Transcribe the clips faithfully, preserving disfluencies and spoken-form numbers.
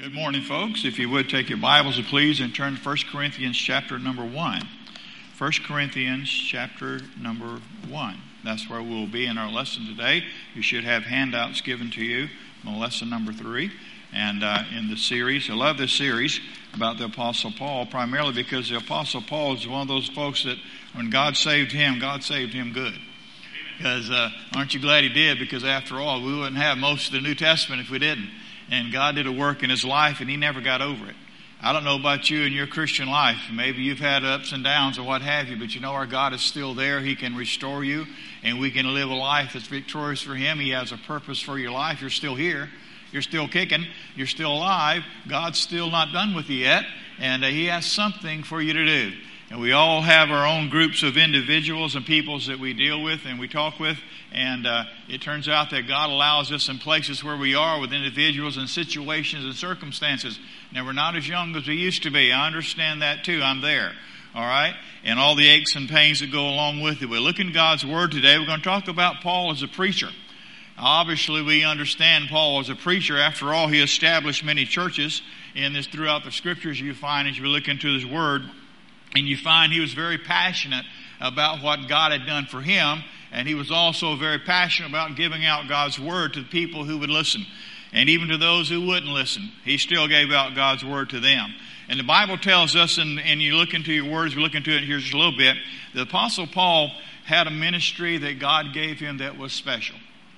Good morning, folks. If you would take your Bibles, please, and turn to First Corinthians chapter number one. First Corinthians chapter number one. That's where we'll be in our lesson today. You should have handouts given to you on lesson number three. And uh, in the series, I love this series about the Apostle Paul, primarily because the Apostle Paul is one of those folks that when God saved him, God saved him good. Because uh, aren't you glad he did? Because after all, we wouldn't have most of the New Testament if we didn't. And God did a work in his life, and he never got over it. I don't know about you in your Christian life. Maybe you've had ups and downs or what have you, but you know our God is still there. He can restore you, and we can live a life that's victorious for him. He has a purpose for your life. You're still here. You're still kicking. You're still alive. God's still not done with you yet, and uh, he has something for you to do. And we all have our own groups of individuals and peoples that we deal with and we talk with. And uh, it turns out that God allows us in places where we are with individuals and situations and circumstances. Now, we're not as young as we used to be. I understand that too. I'm there. All right? And all the aches and pains that go along with it. We look in God's Word today. We're going to talk about Paul as a preacher. Obviously, we understand Paul as a preacher. After all, he established many churches. And this throughout the Scriptures you find as you look into his Word. And you find he was very passionate about what God had done for him. And he was also very passionate about giving out God's Word to the people who would listen. And even to those who wouldn't listen, he still gave out God's Word to them. And the Bible tells us, and, and you look into your words, we look into it here just a little bit, the Apostle Paul had a ministry that God gave him that was special.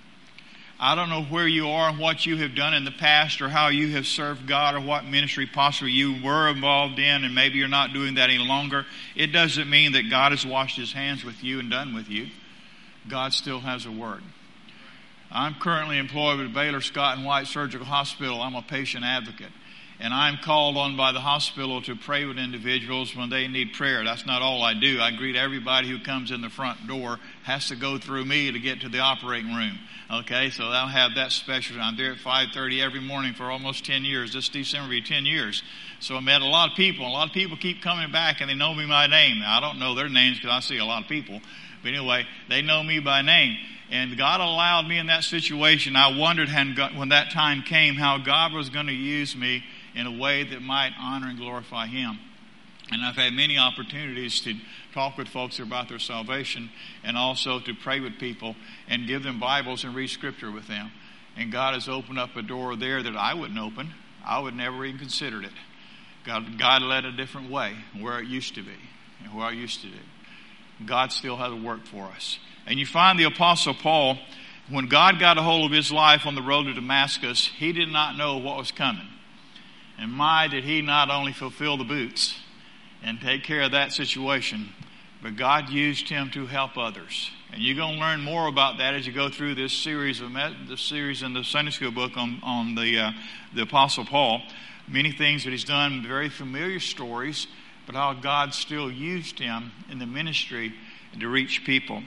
I don't know where you are and what you have done in the past or how you have served God or what ministry possibly you were involved in, and maybe you're not doing that any longer. It doesn't mean that God has washed his hands with you and done with you. God still has a word. I'm currently employed with Baylor Scott and White Surgical Hospital. I'm a patient advocate. And I'm called on by the hospital to pray with individuals when they need prayer. That's not all I do. I greet everybody who comes in the front door, has to go through me to get to the operating room. Okay, so I'll have that special. I'm there at five thirty every morning for almost ten years. This December will be ten years. So I met a lot of people. A lot of people keep coming back and they know me by name. Now, I don't know their names because I see a lot of people. But anyway, they know me by name. And God allowed me in that situation. I wondered when that time came how God was going to use me in a way that might honor and glorify him. And I've had many opportunities to talk with folks about their salvation and also to pray with people and give them Bibles and read Scripture with them. And God has opened up a door there that I wouldn't open. I would never even considered it. God, God led a different way where it used to be and where I used to do. God still has a work for us. And you find the Apostle Paul, when God got a hold of his life on the road to Damascus, he did not know what was coming. And my, did he not only fulfill the boots and take care of that situation, but God used him to help others. And you're going to learn more about that as you go through this series of this series in the Sunday School book on on the uh, the Apostle Paul. Many things that he's done, very familiar stories, but how God still used him in the ministry to reach people.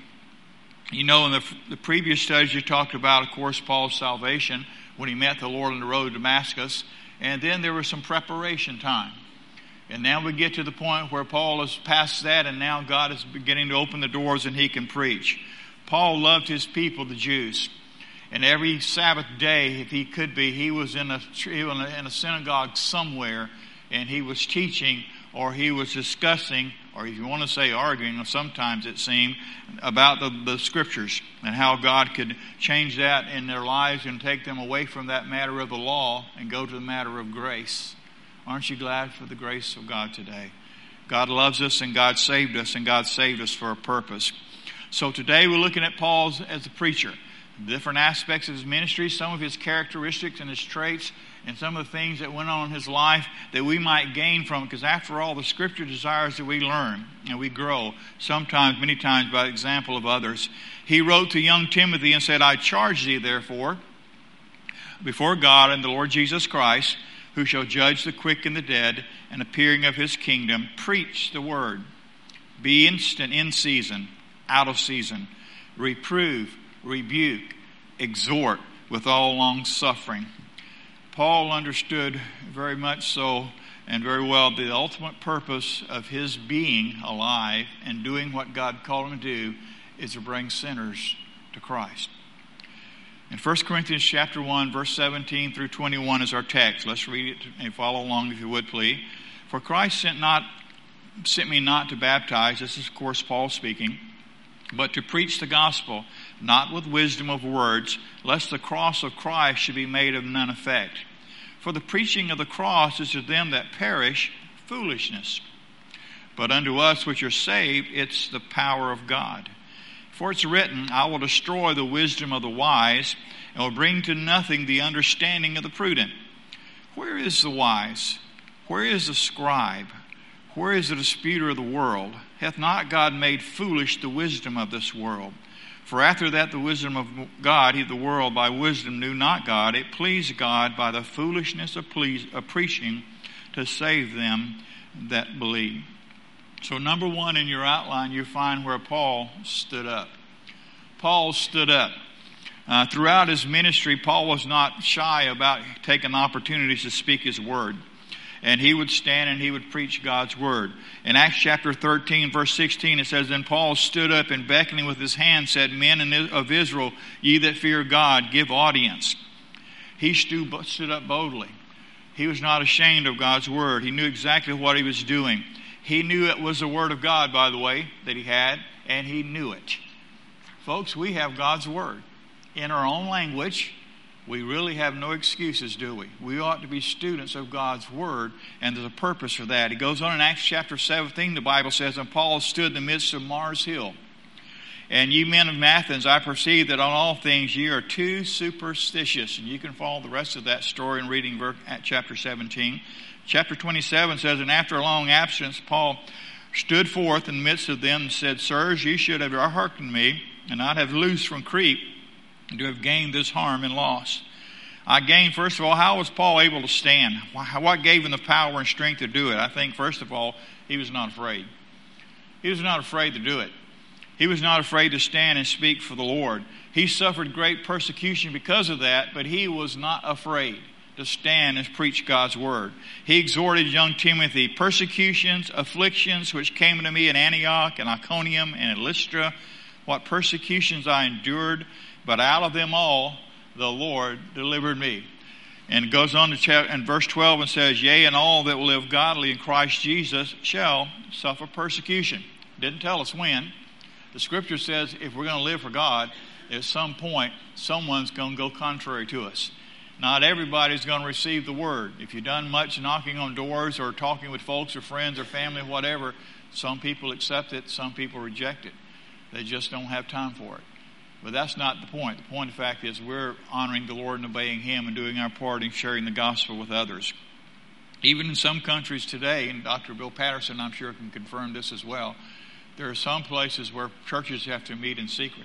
You know, in the, the previous studies you talked about, of course, Paul's salvation when he met the Lord on the road to Damascus. And then there was some preparation time. And now we get to the point where Paul has passed that, and now God is beginning to open the doors and he can preach. Paul loved his people, the Jews. And every Sabbath day, if he could be, he was in a, in a synagogue somewhere, and he was teaching or he was discussing, or if you want to say arguing, sometimes it seemed, about the, the Scriptures and how God could change that in their lives and take them away from that matter of the law and go to the matter of grace. Aren't you glad for the grace of God today? God loves us and God saved us and God saved us for a purpose. So today we're looking at Paul as a preacher. Different aspects of his ministry, some of his characteristics and his traits, and some of the things that went on in his life that we might gain from it. Because after all, the Scripture desires that we learn and we grow, sometimes, many times, by example of others. He wrote to young Timothy and said, I charge thee, therefore, before God and the Lord Jesus Christ, who shall judge the quick and the dead, and appearing of his kingdom, preach the word. Be instant in season, out of season. Reprove, rebuke, exhort with all long suffering. Paul understood very much so and very well the ultimate purpose of his being alive and doing what God called him to do is to bring sinners to Christ. In First Corinthians chapter one, verse seventeen through twenty-one is our text. Let's read it and follow along if you would, please. For Christ sent not sent me not to baptize, this is of course Paul speaking, but to preach the gospel, not with wisdom of words, lest the cross of Christ should be made of none effect. For the preaching of the cross is to them that perish foolishness, but unto us which are saved it's the power of God. For it's written, I will destroy the wisdom of the wise, and will bring to nothing the understanding of the prudent. Where is the wise? Where is the scribe? Where is the disputer of the world? Hath not God made foolish the wisdom of this world? For after that the wisdom of God, he the world by wisdom knew not God. It pleased God by the foolishness of, please, of preaching to save them that believe. So number one in your outline, you find where Paul stood up. Paul stood up. Uh, throughout his ministry, Paul was not shy about taking opportunities to speak his word. And he would stand and he would preach God's word. In Acts chapter thirteen, verse sixteen, it says, Then Paul stood up and beckoning with his hand said, Men of Israel, ye that fear God, give audience. He stood up boldly. He was not ashamed of God's word. He knew exactly what he was doing. He knew it was the word of God, by the way, that he had, and he knew it. Folks, we have God's word in our own language. We really have no excuses, do we? We ought to be students of God's word, and there's a purpose for that. He goes on in Acts chapter seventeen, the Bible says, And Paul stood in the midst of Mars Hill. And ye men of Athens, I perceive that on all things ye are too superstitious. And you can follow the rest of that story in reading verse, chapter seventeen. Chapter twenty-seven says, And after a long absence, Paul stood forth in the midst of them and said, Sirs, ye should have hearkened me, and not have loosed from Crete, and to have gained this harm and loss. I gained, first of all, how was Paul able to stand? What gave him the power and strength to do it? I think, first of all, he was not afraid. He was not afraid to do it. He was not afraid to stand and speak for the Lord. He suffered great persecution because of that, but he was not afraid to stand and preach God's word. He exhorted young Timothy, persecutions, afflictions, which came unto me in Antioch and Iconium and at Lystra, what persecutions I endured, but out of them all the Lord delivered me. And it goes on to chapter, in verse twelve and says, Yea, and all that will live godly in Christ Jesus shall suffer persecution. Didn't tell us when. The scripture says if we're going to live for God, at some point, someone's going to go contrary to us. Not everybody's going to receive the word. If you've done much knocking on doors or talking with folks or friends or family, whatever, some people accept it, some people reject it. They just don't have time for it. But that's not the point. The point of the fact is we're honoring the Lord and obeying Him and doing our part in sharing the gospel with others. Even in some countries today, and Doctor Bill Patterson, I'm sure, can confirm this as well, there are some places where churches have to meet in secret.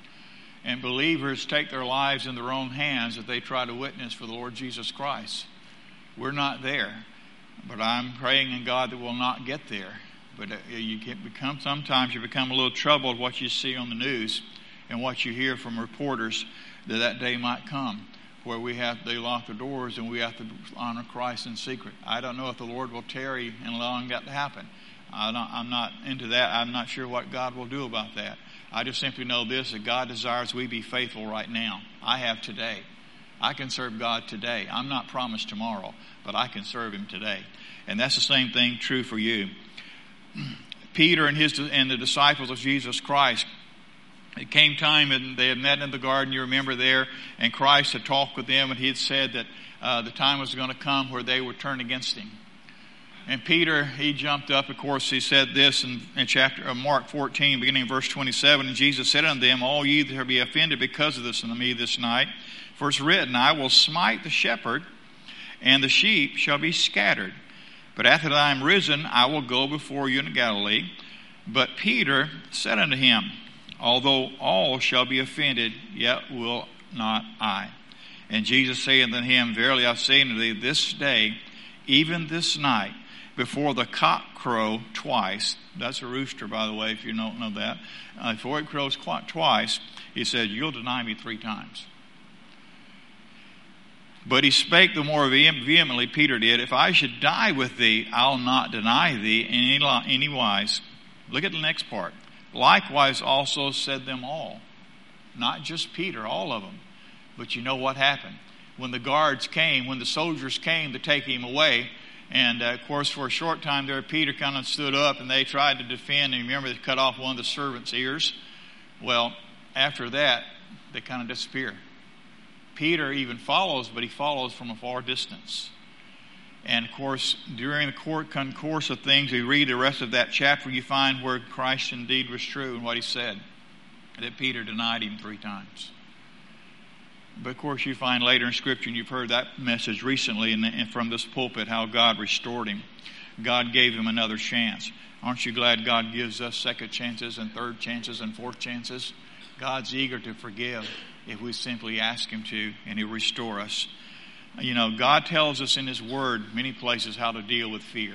And believers take their lives in their own hands as they try to witness for the Lord Jesus Christ. We're not there. But I'm praying in God that we'll not get there. But you can become, sometimes you become a little troubled what you see on the news and what you hear from reporters that that day might come where we have they lock the doors and we have to honor Christ in secret. I don't know if the Lord will tarry in allowing that to happen. I don't, I'm not into that. I'm not sure what God will do about that. I just simply know this, that God desires we be faithful right now. I have today. I can serve God today. I'm not promised tomorrow, but I can serve Him today. And that's the same thing true for you. Peter and his and the disciples of Jesus Christ, it came time and they had met in the garden, you remember there, and Christ had talked with them and He had said that uh, the time was going to come where they would turn against Him. And Peter, he jumped up, of course, he said this in, in chapter uh, Mark fourteen, beginning of verse twenty-seven, and Jesus said unto them, All ye that be offended because of this unto me this night, for it's written, I will smite the shepherd, and the sheep shall be scattered. But after that I am risen, I will go before you into Galilee. But Peter said unto him, Although all shall be offended, yet will not I. And Jesus saith unto him, Verily I say unto thee, this day, even this night, before the cock crow twice, that's a rooster, by the way, if you don't know that, uh, before it crows twice, he said, you'll deny me three times. But he spake the more vehemently, Peter did, If I should die with thee, I'll not deny thee in any, any wise. Look at the next part. Likewise also said them all. Not just Peter, all of them. But you know what happened? When the guards came, when the soldiers came to take him away, and uh, of course for a short time there, Peter kind of stood up and they tried to defend, and remember they cut off one of the servants' ears? Well, after that, they kind of disappear. Peter even follows, but he follows from a far distance. And of course, during the course of things, we read the rest of that chapter, you find where Christ indeed was true in what he said, that Peter denied him three times. But of course, you find later in Scripture, and you've heard that message recently in the, in, from this pulpit, how God restored him. God gave him another chance. Aren't you glad God gives us second chances and third chances and fourth chances? God's eager to forgive if we simply ask him to, and he'll restore us. You know, God tells us in his word many places how to deal with fear.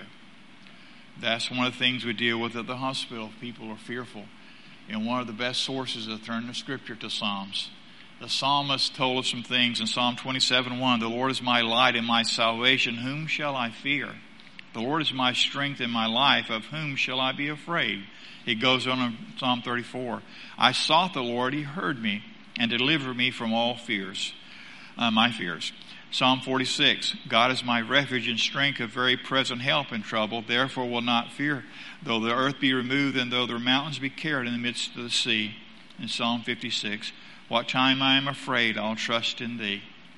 That's one of the things we deal with at the hospital. People are fearful. And one of the best sources is to turn the Scripture to Psalms. The psalmist told us some things in Psalm twenty-seven one. The Lord is my light and my salvation. Whom shall I fear? The Lord is my strength and my life. Of whom shall I be afraid? He goes on in Psalm thirty-four. I sought the Lord. He heard me and delivered me from all fears, uh, my fears. Psalm forty-six. God is my refuge and strength, a very present help in trouble. Therefore will not fear, though the earth be removed and though the mountains be carried in the midst of the sea. In Psalm fifty-six. What time I am afraid, I'll trust in thee.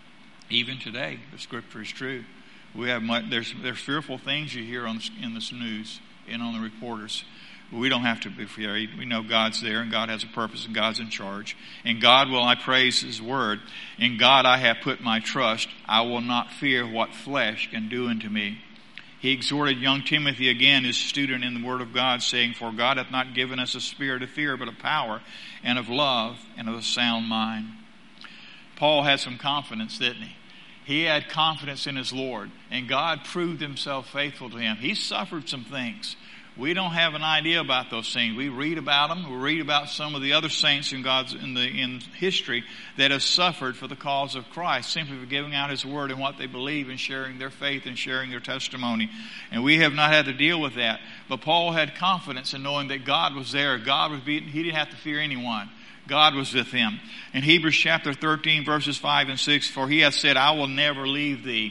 Even today, the Scripture is true. We have much, there's there's fearful things you hear on in this news and on the reporters. But we don't have to be afraid. We know God's there, and God has a purpose, and God's in charge. In God will I praise his word. In God I have put my trust. I will not fear what flesh can do unto me. He exhorted young Timothy again, his student in the word of God, saying, For God hath not given us a spirit of fear, but of power and of love and of a sound mind. Paul had some confidence, didn't he? He had confidence in his Lord, and God proved himself faithful to him. He suffered some things. We don't have an idea about those things. We read about them. We read about some of the other saints in God's in the in history that have suffered for the cause of Christ, simply for giving out his word and what they believe and sharing their faith and sharing their testimony. And we have not had to deal with that. But Paul had confidence in knowing that God was there. God was beaten. He didn't have to fear anyone. God was with him. In Hebrews chapter thirteen, verses five and six, For he hath said, I will never leave thee,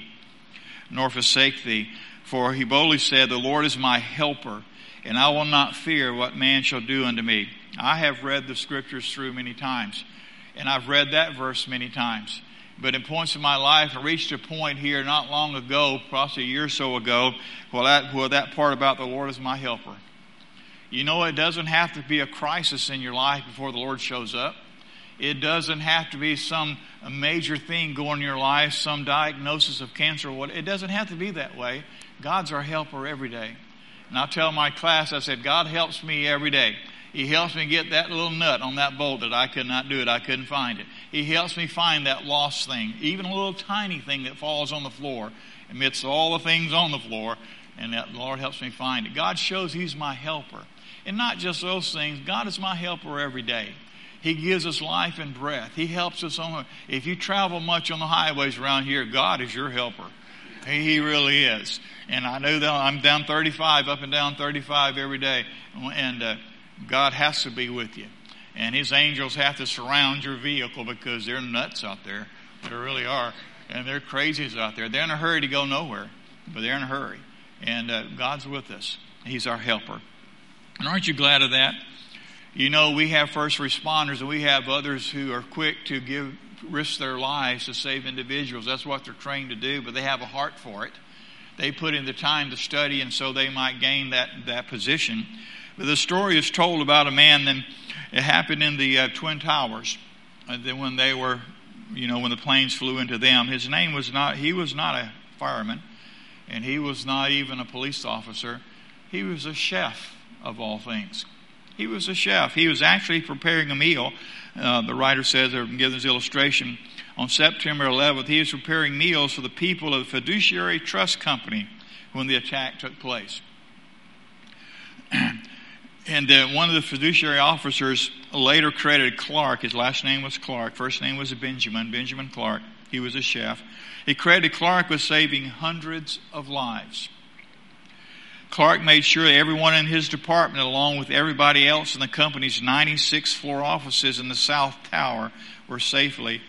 nor forsake thee. For he boldly said, The Lord is my helper, and I will not fear what man shall do unto me. I have read the Scriptures through many times, and I've read that verse many times. But in points of my life, I reached a point here not long ago, probably a year or so ago, where that, where that part about the Lord is my helper. You know, it doesn't have to be a crisis in your life before the Lord shows up. It doesn't have to be some a major thing going in your life, some diagnosis of cancer or what. It doesn't have to be that way. God's our helper every day. And I tell my class, I said, God helps me every day. He helps me get that little nut on that bolt that I could not do it. I couldn't find it. He helps me find that lost thing, even a little tiny thing that falls on the floor amidst all the things on the floor, and that the Lord helps me find it. God shows he's my helper. And not just those things. God is my helper every day. He gives us life and breath. He helps us on. If you travel much on the highways around here, God is your helper. He really is. And I know that I'm down thirty-five, up and down thirty-five every day. And uh, God has to be with you. And his angels have to surround your vehicle because they're nuts out there. They really are. And they're crazies out there. They're in a hurry to go nowhere. But they're in a hurry. And uh, God's with us. He's our helper. And aren't you glad of that? You know, we have first responders and we have others who are quick to give risk their lives to save individuals. That's what they're trained to do, but they have a heart for it. They put in the time to study, and so they might gain that, that position. But the story is told about a man, and it happened in the uh, Twin Towers. Uh, when they were, you know, when the planes flew into them. His name was not, he was not a fireman, and he was not even a police officer. He was a chef, of all things. He was a chef. He was actually preparing a meal. Uh, the writer says, or gives this illustration, on September eleventh, he was preparing meals for the people of the Fiduciary Trust Company when the attack took place. And uh, one of the fiduciary officers later credited Clark. His last name was Clark. First name was Benjamin, Benjamin Clark. He was a chef. He credited Clark with saving hundreds of lives. Clark made sure that everyone in his department, along with everybody else in the company's ninety-six floor offices in the South Tower, were safely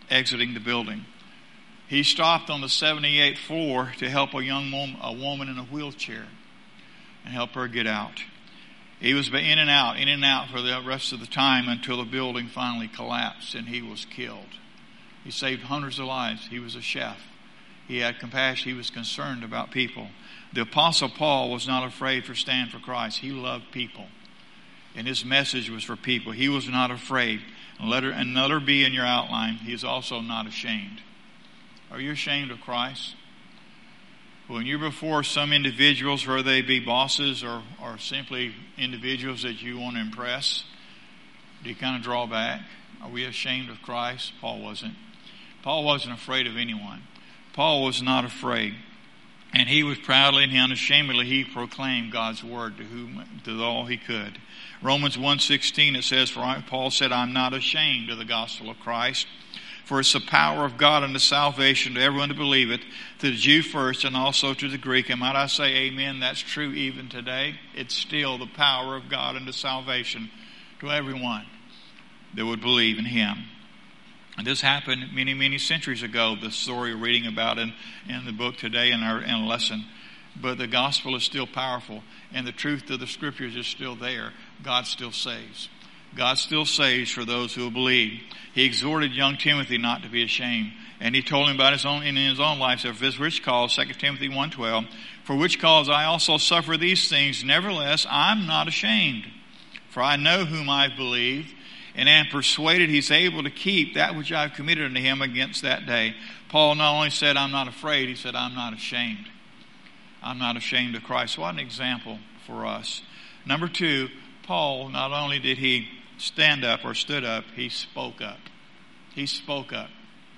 exiting the building. He stopped on the seventy-eighth floor to help a young woman, a woman in a wheelchair and help her get out. He was in and out, in and out for the rest of the time until the building finally collapsed and he was killed. He saved hundreds of lives. He was a chef. He had compassion. He was concerned about people. The Apostle Paul was not afraid to stand for Christ. He loved people. And his message was for people. He was not afraid. And let her, and let her be in your outline. He is also not ashamed. Are you ashamed of Christ? When you're before some individuals, whether they be bosses or, or simply individuals that you want to impress, do you kind of draw back? Are we ashamed of Christ? Paul wasn't. Paul wasn't afraid of anyone. Paul was not afraid. And he was proudly and unashamedly, he proclaimed God's word to whom, to all he could. Romans one sixteen, it says, for Paul said, I'm not ashamed of the gospel of Christ, for it's the power of God unto salvation to everyone to believe it, to the Jew first and also to the Greek. And might I say amen, that's true even today. It's still the power of God unto salvation to everyone that would believe in him. And this happened many, many centuries ago, the story we're reading about in, in the book today in our, in our lesson. But the gospel is still powerful, and the truth of the scriptures is still there. God still saves. God still saves for those who will believe. He exhorted young Timothy not to be ashamed. And he told him about his own, in his own life, so for which cause, Second Timothy one twelve, for which cause I also suffer these things, nevertheless I'm not ashamed. For I know whom I've believed, and am persuaded he's able to keep that which I've committed unto him against that day. Paul not only said, I'm not afraid, he said, I'm not ashamed. I'm not ashamed of Christ. What an example for us. Number two, Paul, not only did he stand up or stood up, he spoke up. He spoke up.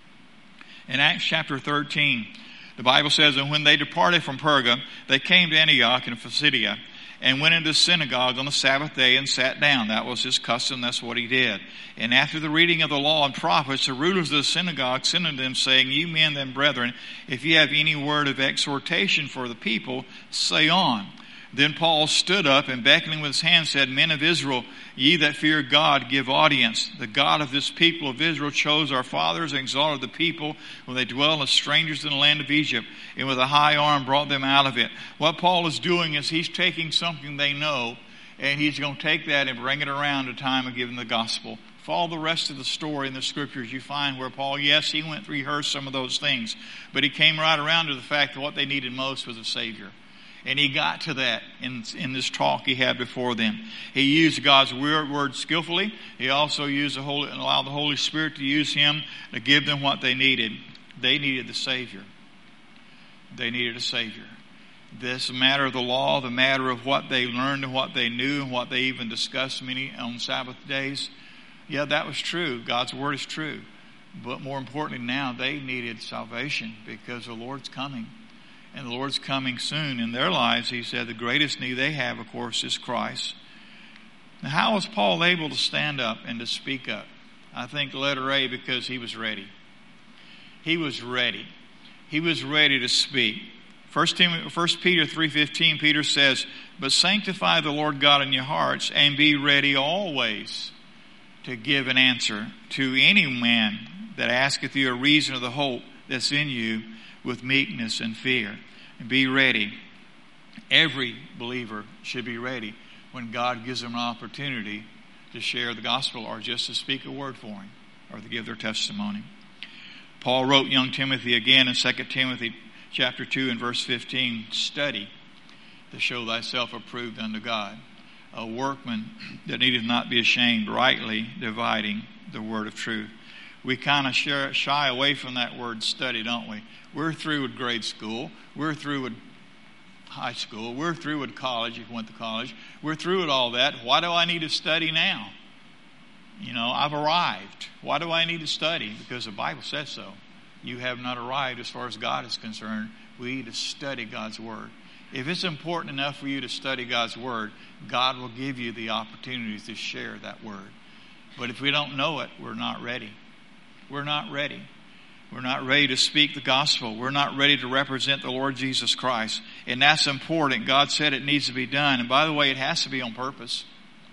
In Acts chapter thirteen, the Bible says, and when they departed from Perga, they came to Antioch in Pisidia, and went into the synagogue on the Sabbath day and sat down. That was his custom. That's what he did. And after the reading of the law and prophets, the rulers of the synagogue sent unto them, saying, you men and brethren, if ye have any word of exhortation for the people, say on. Then Paul stood up and beckoning with his hand said, men of Israel, ye that fear God, give audience. The God of this people of Israel chose our fathers and exalted the people when they dwell as strangers in the land of Egypt, and with a high arm brought them out of it. What Paul is doing is he's taking something they know, and he's going to take that and bring it around to time of giving the gospel. Follow the rest of the story in the scriptures. You find where Paul, yes, he went to rehearse some of those things, but he came right around to the fact that what they needed most was a Savior. And he got to that in, in this talk he had before them. He used God's word, word skillfully. He also used the Holy, and allowed the Holy Spirit to use him to give them what they needed. They needed the Savior. They needed a Savior. This matter of the law, the matter of what they learned and what they knew and what they even discussed many on Sabbath days. Yeah, that was true. God's word is true. But more importantly now, they needed salvation because the Lord's coming. And the Lord's coming soon in their lives. He said the greatest need they have, of course, is Christ. Now, how was Paul able to stand up and to speak up? I think letter A, because he was ready. He was ready. He was ready to speak. First Peter three fifteen, Peter says, but sanctify the Lord God in your hearts and be ready always to give an answer to any man that asketh you a reason of the hope that's in you with meekness and fear. And be ready. Every believer should be ready when God gives them an opportunity to share the gospel or just to speak a word for him or to give their testimony. Paul wrote young Timothy again in Second Timothy chapter two and verse fifteen, study to show thyself approved unto God, a workman that needeth not be ashamed, rightly dividing the word of truth. We kind of shy away from that word study, don't we? We're through with grade school. We're through with high school. We're through with college if you went to college. We're through with all that. Why do I need to study now? You know, I've arrived. Why do I need to study? Because the Bible says so. You have not arrived as far as God is concerned. We need to study God's word. If it's important enough for you to study God's word, God will give you the opportunity to share that word. But if we don't know it, we're not ready. We're not ready. We're not ready to speak the gospel. We're not ready to represent the Lord Jesus Christ. And that's important. God said it needs to be done. And by the way, it has to be on purpose.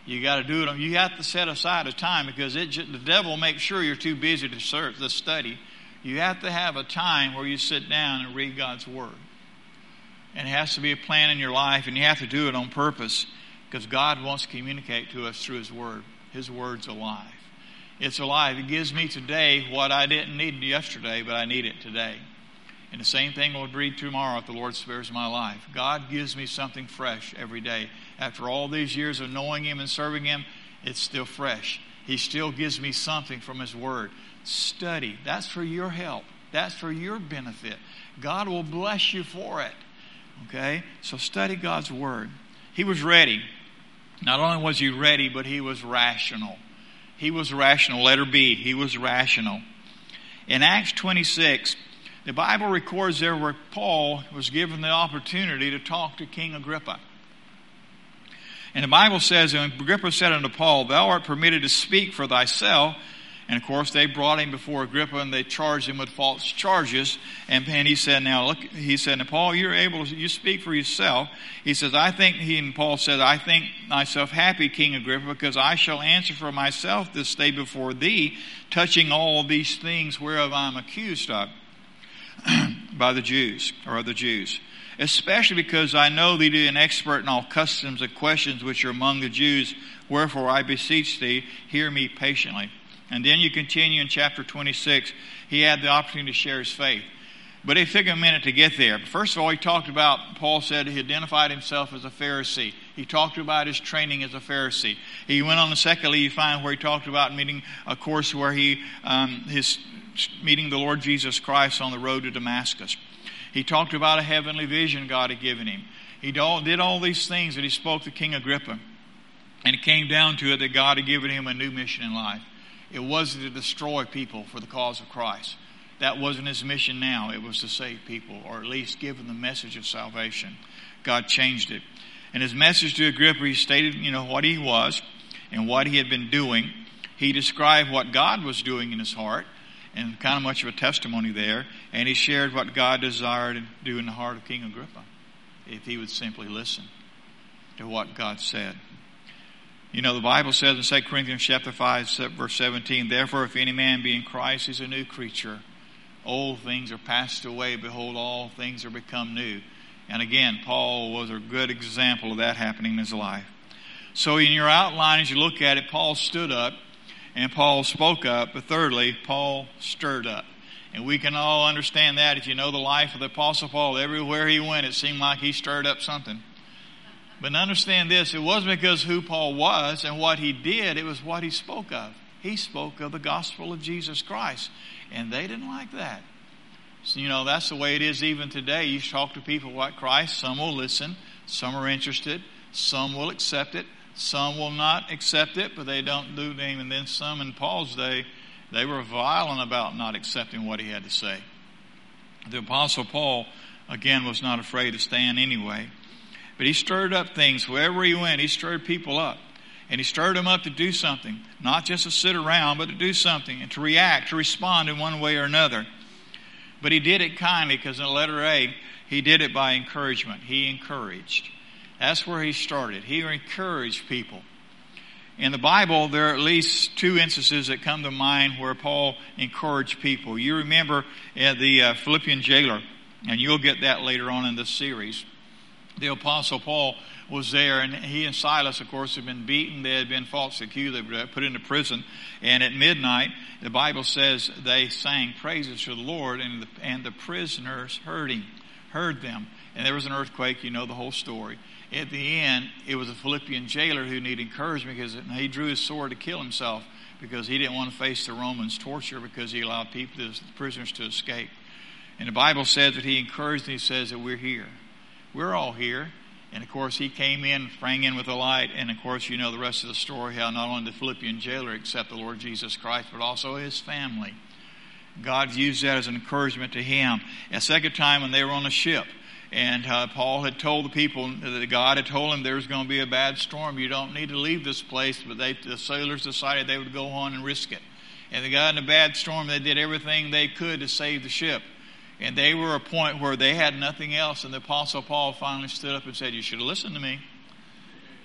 You got to do it. You have to set aside a time because it just, the devil makes sure you're too busy to search, to study. You have to have a time where you sit down and read God's Word. And it has to be a plan in your life, and you have to do it on purpose because God wants to communicate to us through His Word. His Word's alive. It's alive. It gives me today what I didn't need yesterday, but I need it today. And the same thing will read tomorrow if the Lord spares my life. God gives me something fresh every day. After all these years of knowing Him and serving Him, it's still fresh. He still gives me something from His Word. Study. That's for your help. That's for your benefit. God will bless you for it. Okay? So study God's Word. He was ready. Not only was he ready, but he was rational. He was rational. Letter B, he was rational. In Acts twenty-six, the Bible records there where Paul was given the opportunity to talk to King Agrippa. And the Bible says, and Agrippa said unto Paul, Thou art permitted to speak for thyself. And of course, they brought him before Agrippa and they charged him with false charges. And, and he said, now look, he said, now Paul, you're able to, you speak for yourself. He says, I think, he and Paul said, I think myself happy, King Agrippa, because I shall answer for myself this day before thee, touching all these things whereof I am accused of by the Jews, or the Jews. Especially because I know thee to be an expert in all customs and questions which are among the Jews. Wherefore I beseech thee, hear me patiently. And then you continue in chapter twenty-six. He had the opportunity to share his faith. But it took a minute to get there. First of all, he talked about, Paul said he identified himself as a Pharisee. He talked about his training as a Pharisee. He went on to secondly, you find where he talked about meeting a course where he, um, his meeting the Lord Jesus Christ on the road to Damascus. He talked about a heavenly vision God had given him. He did all these things that he spoke to King Agrippa. And it came down to it that God had given him a new mission in life. It wasn't to destroy people for the cause of Christ. That wasn't his mission now. It was to save people, or at least give them the message of salvation. God changed it. And his message to Agrippa, he stated, you know, what he was and what he had been doing. He described what God was doing in his heart, and kind of much of a testimony there. And he shared what God desired to do in the heart of King Agrippa, if he would simply listen to what God said. You know, the Bible says in Second Corinthians chapter five, verse seventeen, Therefore, if any man be in Christ, he's a new creature. Old things are passed away. Behold, all things are become new. And again, Paul was a good example of that happening in his life. So in your outline, as you look at it, Paul stood up and Paul spoke up. But thirdly, Paul stirred up. And we can all understand that if you know the life of the Apostle Paul. Everywhere he went, it seemed like he stirred up something. But understand this, it wasn't because who Paul was and what he did, it was what he spoke of. He spoke of the gospel of Jesus Christ. And they didn't like that. So, you know, that's the way it is even today. You talk to people about Christ, some will listen, some are interested, some will accept it, some will not accept it, but they don't do anything. And then some in Paul's day, they were violent about not accepting what he had to say. The Apostle Paul, again, was not afraid to stand anyway. But he stirred up things. Wherever he went, he stirred people up. And he stirred them up to do something. Not just to sit around, but to do something. And to react, to respond in one way or another. But he did it kindly, because in letter A, he did it by encouragement. He encouraged. That's where he started. He encouraged people. In the Bible, there are at least two instances that come to mind where Paul encouraged people. You remember uh, the uh, Philippian jailer, and you'll get that later on in this series. The Apostle Paul was there, and he and Silas, of course, had been beaten. They had been falsely accused. They were put into prison. And at midnight, the Bible says they sang praises to the Lord, and the, and the prisoners heard him, heard them. And there was an earthquake. You know the whole story. At the end, it was a Philippian jailer who needed encouragement because he drew his sword to kill himself because he didn't want to face the Romans' torture because he allowed people, the prisoners, to escape. And the Bible says that he encouraged them. He says that we're here. We're all here. And, of course, he came in, sprang in with a light. And, of course, you know the rest of the story, how not only the Philippian jailer accepted the Lord Jesus Christ, but also his family. God used that as an encouragement to him. A second time when they were on a ship, and uh, Paul had told the people that God had told him there was going to be a bad storm. You don't need to leave this place. But they, the sailors decided they would go on and risk it. And they got in a bad storm. They did everything they could to save the ship. And they were at a point where they had nothing else. And the Apostle Paul finally stood up and said, you should have listened to me.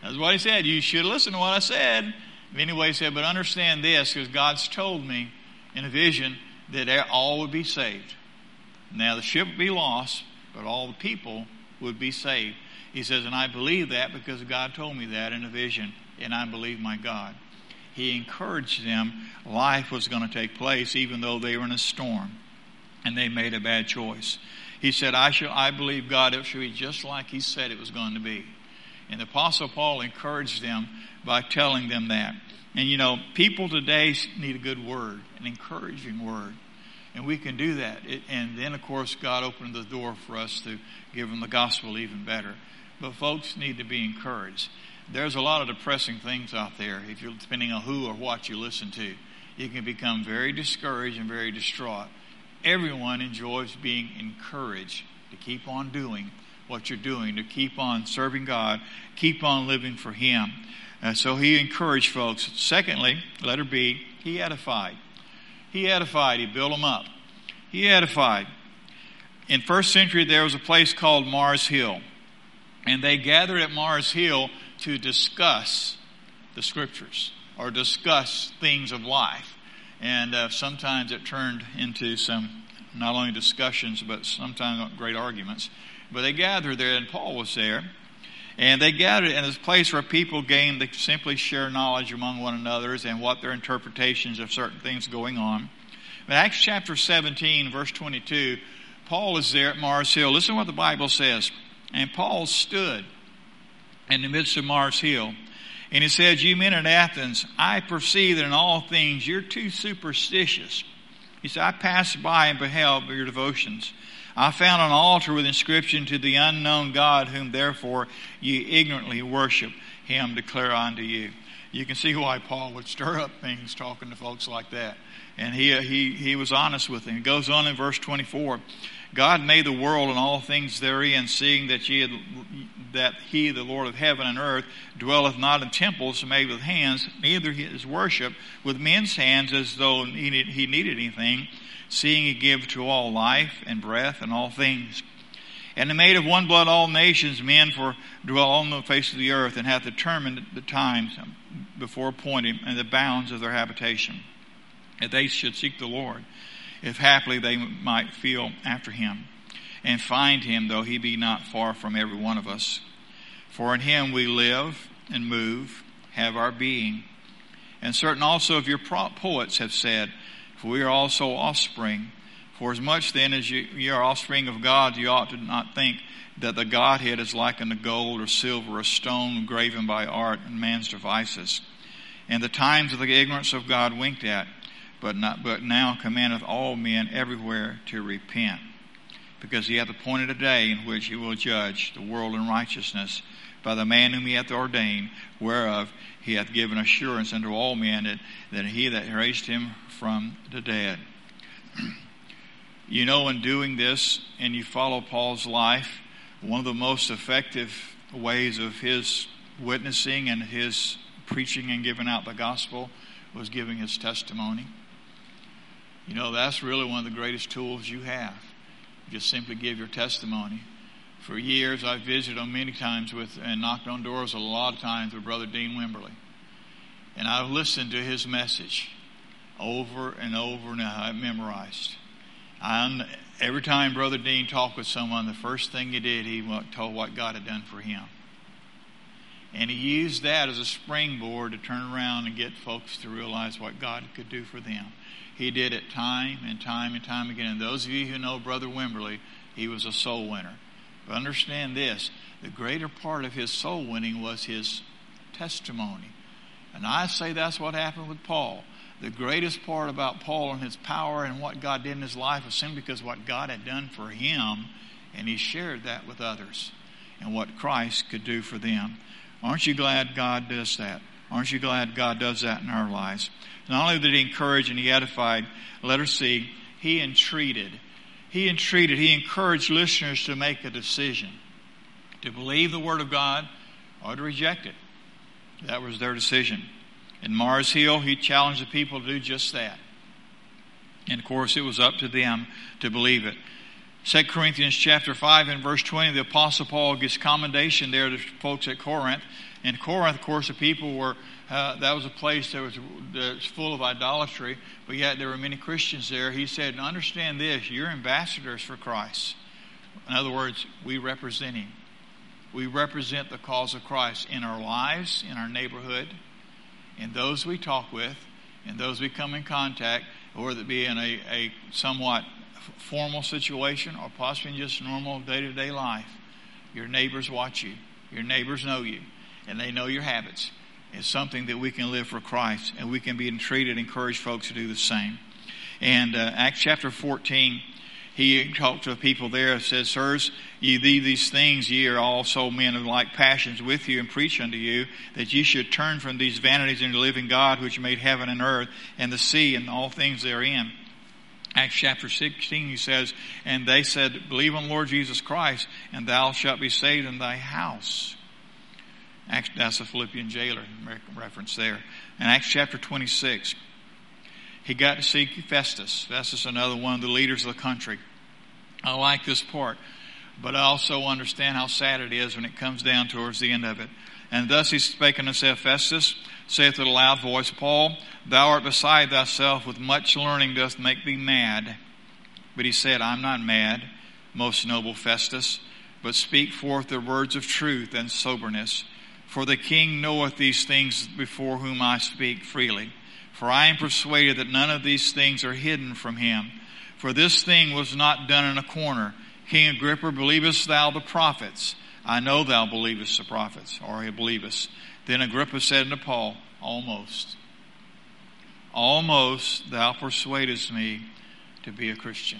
That's what he said. You should listen to what I said. Anyway, he said, but understand this, because God's told me in a vision that all would be saved. Now the ship would be lost, but all the people would be saved. He says, and I believe that because God told me that in a vision, and I believe my God. He encouraged them life was going to take place even though they were in a storm and they made a bad choice. He said, I shall, I believe God, it should be just like he said it was going to be. And the Apostle Paul encouraged them by telling them that. And you know, people today need a good word, an encouraging word. And we can do that. It, and then, of course, God opened the door for us to give them the gospel even better. But folks need to be encouraged. There's a lot of depressing things out there. If you're depending on who or what you listen to, you can become very discouraged and very distraught. Everyone enjoys being encouraged to keep on doing what you're doing, to keep on serving God, keep on living for him. Uh, so he encouraged folks. Secondly, letter B, he edified. He edified. He built them up. He edified. In first century, there was a place called Mars Hill. And they gathered at Mars Hill to discuss the scriptures or discuss things of life. And uh, sometimes it turned into some, not only discussions, but sometimes great arguments. But they gathered there, and Paul was there. And they gathered in this place where people gained to simply share knowledge among one another and what their interpretations of certain things going on. In Acts chapter seventeen, verse twenty-two, Paul is there at Mars Hill. Listen to what the Bible says. And Paul stood in the midst of Mars Hill, and he said, you men at Athens, I perceive that in all things you're too superstitious. He said, I passed by and beheld your devotions. I found an altar with inscription to the unknown God, whom therefore ye ignorantly worship. Him declare unto you. You can see why Paul would stir up things talking to folks like that. And he he he was honest with them. He goes on in verse twenty-four. God made the world and all things therein, seeing that ye had, that he, the Lord of heaven and earth, dwelleth not in temples made with hands, neither is worship with men's hands as though he, need, he needed anything, seeing he gave to all life and breath and all things. And he made of one blood all nations, men for dwell on the face of the earth, and hath determined the times before appointed and the bounds of their habitation, that they should seek the Lord, if haply they might feel after him, and find him, though he be not far from every one of us. For in him we live and move, have our being. And certain also of your poets have said, for we are also offspring. For as much then as you, ye are offspring of God, you ought to not think that the Godhead is like unto gold or silver or stone graven by art and man's devices. And the times of the ignorance of God winked at, but not but now commandeth all men everywhere to repent, because he hath appointed a day in which he will judge the world in righteousness by the man whom he hath ordained, whereof he hath given assurance unto all men that, that he that raised him from the dead. You know, in doing this, and you follow Paul's life, one of the most effective ways of his witnessing and his preaching and giving out the gospel was giving his testimony. You know, that's really one of the greatest tools you have. Just simply give your testimony. For years, I've visited him many times with and knocked on doors a lot of times with Brother Dean Wimberly. And I've listened to his message over and over, and I've memorized. I, every time Brother Dean talked with someone, the first thing he did, he told what God had done for him. And he used that as a springboard to turn around and get folks to realize what God could do for them. He did it time and time and time again. And those of you who know Brother Wimberly, he was a soul winner. But understand this, the greater part of his soul winning was his testimony. And I say that's what happened with Paul. The greatest part about Paul and his power and what God did in his life was simply because what God had done for him, and he shared that with others and what Christ could do for them. Aren't you glad God does that? Aren't you glad God does that in our lives? Not only did he encourage and he edified, letter C, he entreated. He entreated, he encouraged listeners to make a decision, to believe the Word of God or to reject it. That was their decision. In Mars Hill, he challenged the people to do just that. And of course, it was up to them to believe it. Second Corinthians chapter five and verse twenty, the Apostle Paul gives commendation there to folks at Corinth. In Corinth, of course, the people were, uh, that was a place that was, that was full of idolatry, but yet there were many Christians there. He said, understand this, you're ambassadors for Christ. In other words, we represent Him. We represent the cause of Christ in our lives, in our neighborhood, in those we talk with, in those we come in contact, whether it be in a, a somewhat formal situation or possibly in just normal day-to-day life. Your neighbors watch you. Your neighbors know you. And they know your habits. It's something that we can live for Christ, and we can be entreated, encourage folks to do the same. And uh, Acts chapter fourteen, he talked to the people there and said, Sirs, ye thee these things, ye are also men of like passions with you, and preach unto you, that ye should turn from these vanities into the living God, which made heaven and earth, and the sea, and all things therein. Acts chapter sixteen, he says, and they said, believe on the Lord Jesus Christ, and thou shalt be saved in thy house. Acts, that's a Philippian jailer reference there. In Acts chapter twenty-six, he got to see Festus. Festus is another one of the leaders of the country. I like this part, but I also understand how sad it is when it comes down towards the end of it. And thus he spake unto Festus, saith with a loud voice, Paul, thou art beside thyself, with much learning doth make thee mad. But he said, I'm not mad, most noble Festus, but speak forth the words of truth and soberness. For the king knoweth these things before whom I speak freely. For I am persuaded that none of these things are hidden from him. For this thing was not done in a corner. King Agrippa, believest thou the prophets? I know thou believest the prophets, or he believest. Then Agrippa said unto Paul, Almost, almost thou persuadest me to be a Christian.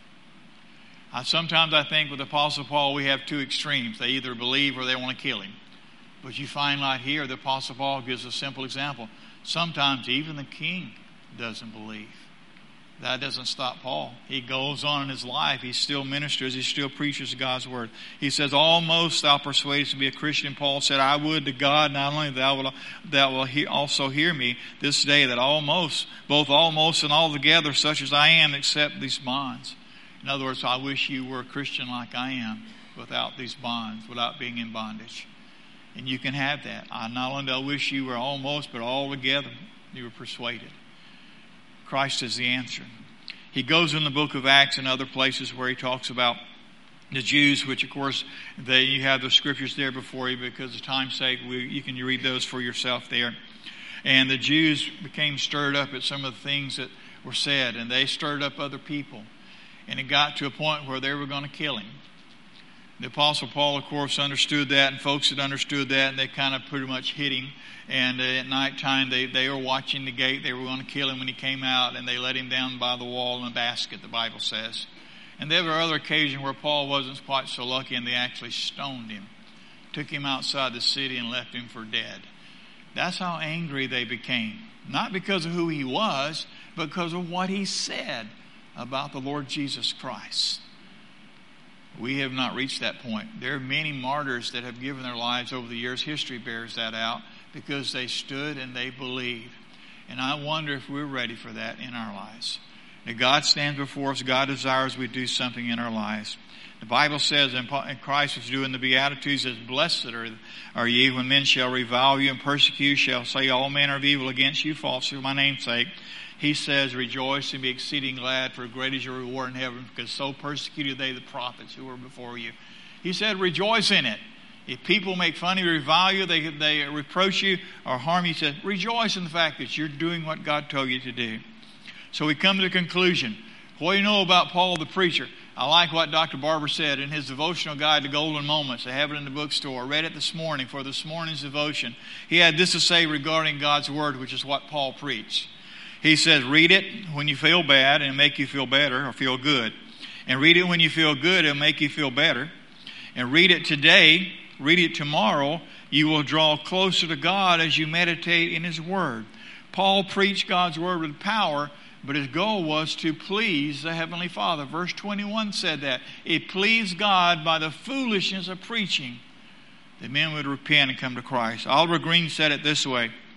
I, sometimes I think with the Apostle Paul we have two extremes. They either believe or they want to kill him. But you find right here, the Apostle Paul gives a simple example. Sometimes even the king doesn't believe. That doesn't stop Paul. He goes on in his life. He still ministers. He still preaches God's word. He says, almost thou persuadest to be a Christian. Paul said, I would to God, not only thou will, thou will he also hear me this day, that almost, both almost and altogether, such as I am, accept these bonds. In other words, I wish you were a Christian like I am, without these bonds, without being in bondage. And you can have that. I not only do I wish you were almost, but altogether you were persuaded. Christ is the answer. He goes in the book of Acts and other places where he talks about the Jews, which of course they, you have the scriptures there before you because of time's sake. We, you can read those for yourself there. And the Jews became stirred up at some of the things that were said, and they stirred up other people. And it got to a point where they were going to kill him. The Apostle Paul, of course, understood that, and folks had understood that, and they kind of pretty much hit him. And uh, at nighttime, they, they were watching the gate. They were going to kill him when he came out, and they let him down by the wall in a basket, the Bible says. And there were other occasions where Paul wasn't quite so lucky, and they actually stoned him, took him outside the city, and left him for dead. That's how angry they became. Not because of who he was, but because of what he said about the Lord Jesus Christ. We have not reached that point. There are many martyrs that have given their lives over the years. History bears that out because they stood and they believed. And I wonder if we're ready for that in our lives. That God stands before us. God desires we do something in our lives. The Bible says, and Christ was doing the Beatitudes, says, blessed are, are ye when men shall revile you and persecute, shall say all manner of evil against you falsely for my name's sake. He says, rejoice and be exceeding glad, for great is your reward in heaven, because so persecuted they the prophets who were before you. He said, rejoice in it. If people make fun of you, revile you, they, they reproach you or harm you, he said, rejoice in the fact that you're doing what God told you to do. So we come to the conclusion. What do you know about Paul the preacher? I like what Doctor Barber said in his devotional guide to Golden Moments. I have it in the bookstore. I read it this morning for this morning's devotion. He had this to say regarding God's Word, which is what Paul preached. He says, read it when you feel bad and it'll make you feel better or feel good. And read it when you feel good, it'll make you feel better. And read it today, read it tomorrow, you will draw closer to God as you meditate in His Word. Paul preached God's Word with power, but his goal was to please the Heavenly Father. Verse twenty-one said that. It pleased God by the foolishness of preaching that men would repent and come to Christ. Oliver Green said it this way.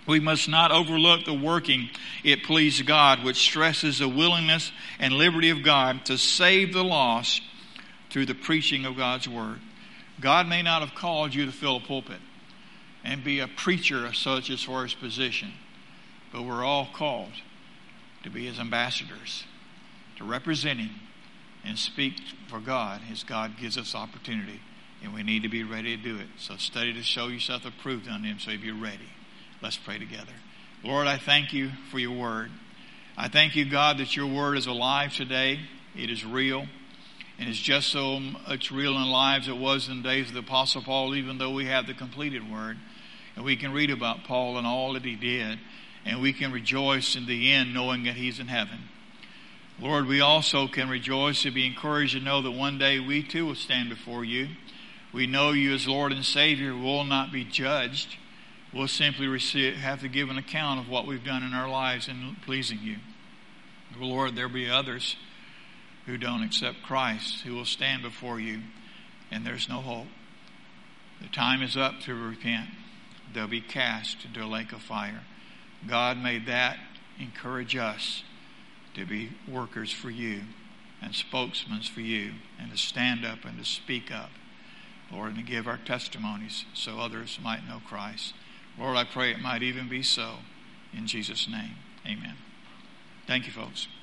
We must not overlook the working it pleased God, which stresses the willingness and liberty of God to save the lost through the preaching of God's word. God may not have called you to fill a pulpit and be a preacher of such as for his position, but we're all called to be his ambassadors, to represent him and speak for God as God gives us opportunity, and we need to be ready to do it. So study to show yourself approved unto him so you be ready. Let's pray together. Lord, I thank you for your word. I thank you, God, that your word is alive today. It is real. And it's just so it's real in lives it was in the days of the Apostle Paul, even though we have the completed word. And we can read about Paul and all that he did. And we can rejoice in the end knowing that he's in heaven. Lord, we also can rejoice and be encouraged to know that one day we too will stand before you. We know you as Lord and Savior. We will not be judged. We'll simply receive, have to give an account of what we've done in our lives in pleasing you. Lord, there be others who don't accept Christ, who will stand before you, and there's no hope. The time is up to repent. They'll be cast into a lake of fire. God, may that encourage us to be workers for you and spokesmen for you, and to stand up and to speak up, Lord, and to give our testimonies so others might know Christ. Lord, I pray it might even be so. In Jesus' name, amen. Thank you, folks.